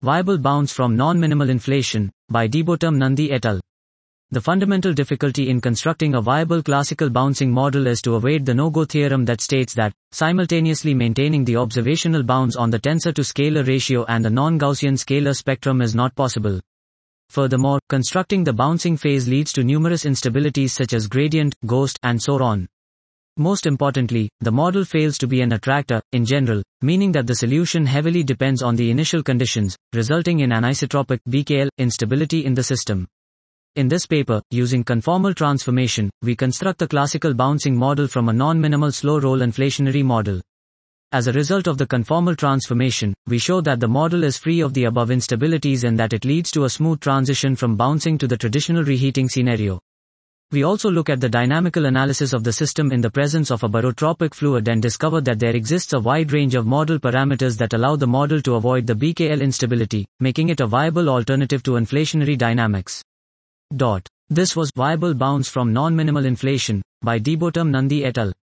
Viable bounce from non-minimal inflation, by Debotum Nandi et al. The fundamental difficulty in constructing a viable classical bouncing model is to avoid the no-go theorem that states that, simultaneously maintaining the observational bounds on the tensor-to-scalar ratio and the non-Gaussian scalar spectrum is not possible. Furthermore, constructing the bouncing phase leads to numerous instabilities such as gradient, ghost, and so on. Most importantly, the model fails to be an attractor, in general, meaning that the solution heavily depends on the initial conditions, resulting in anisotropic BKL instability in the system. In this paper, using conformal transformation, we construct the classical bouncing model from a non-minimal slow-roll inflationary model. As a result of the conformal transformation, we show that the model is free of the above instabilities and that it leads to a smooth transition from bouncing to the traditional reheating scenario. We also look at the dynamical analysis of the system in the presence of a barotropic fluid and discover that there exists a wide range of model parameters that allow the model to avoid the BKL instability, making it a viable alternative to inflationary dynamics. This was Viable Bounce from Non-Minimal Inflation, by Debotum Nandi et al.